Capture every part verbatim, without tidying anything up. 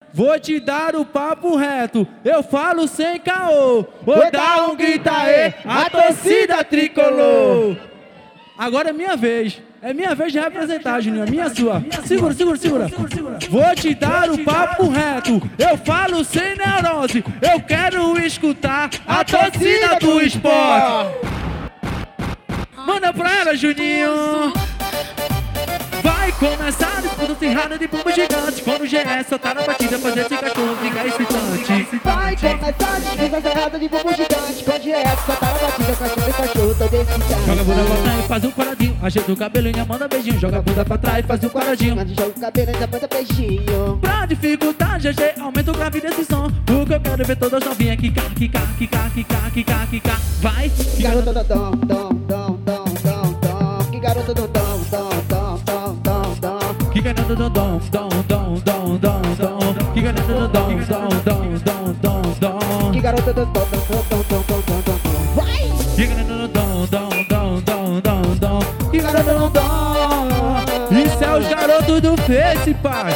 Vou te dar o papo reto, eu falo sem caô. Vou dar um grita aí, a torcida tricolor. Agora é minha vez, é minha vez de representar, Juninho, é minha sua. Segura, segura, segura. Vou te dar o papo reto, eu falo sem neurose. Eu quero escutar a torcida do esporte. Manda pra ela, Juninho. Vai começar a disputa acirrada de pombo gigante. Quando o G S soltar na batida, fazer esse cachorro ficar excitante. Vai começar a disputa acirrada de pombo gigante. Quando o G S soltar na batida, cachorro e cachorro todo excitante. Joga a bunda pra trás e faz um quadradinho. Ajeita o cabelinho, manda beijinho. Joga a bunda pra trás e faz um quadradinho. Joga o cabelo e manda beijinho. Pra dificultar, G G, aumenta o grave desse som. Porque eu quero ver todas novinhas quicar, quicar, quicar, quicar, quicar, quicar. Vai! Que garota dom, dom, dom, dom, dom, dom. Que garota dom, dom, dom, dom, dom, dom, dom. Que garota dom, dom, dom, dom, dom, dom. Que garota dom, dom, dom, dom, dom, dom. Que garota dom, dom, dom, dom, dom, dom, dom, dom. Vai! Que garota dom, dom, dom, dom, dom, dom. Que garota dom, dom. Isso é os garotos do Face, pai.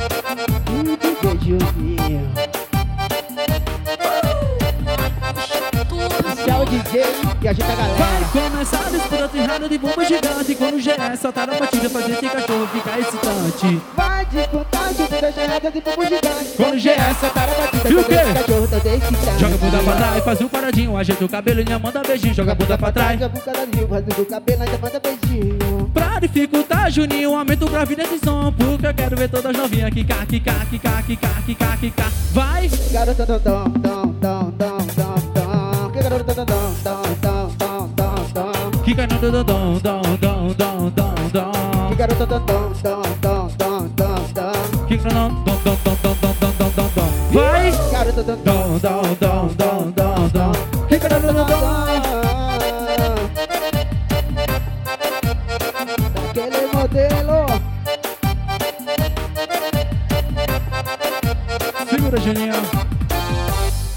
Esse é o D J e a gente a galera. Vai começar a disputa acirrada de bomba gigante. Quando o G S soltar na batida, fazer esse cachorro ficar excitante. Vai disputar a disputa acirrada de pombo gigante. Quando o G S soltar na batida, E o fazer quê? esse cachorro todo excitante. Joga a bunda pra trás, faz um paradinho. Ajeita o cabelinho, manda beijinho. Joga a bunda pra trás. Joga a bunda pra trás, faz o cabelo e manda beijinho. Pra dificultar, Juninho, aumenta o grave desse som. Porque eu quero ver todas novinhas quicar, quicar, quicar, quicar, quicar, quicar. Vai! Garota dom, dom, dom, dom, dom, dom, dom. Que garota dom, dom, dom, dom, dom, dom, dom. Que garota dom, dom, dom, dom, dom, dom, dom. Que garota dom, dom, dom, dom, dom, dom, dom. Que garota dom, dom, dom, dom, dom, dom, dom, dom, dom. Vai! Garota dom, Dom, dom, dom, dom, dom, dom. Que garota dom, dom. Daquele modelo. Segura, Juninho.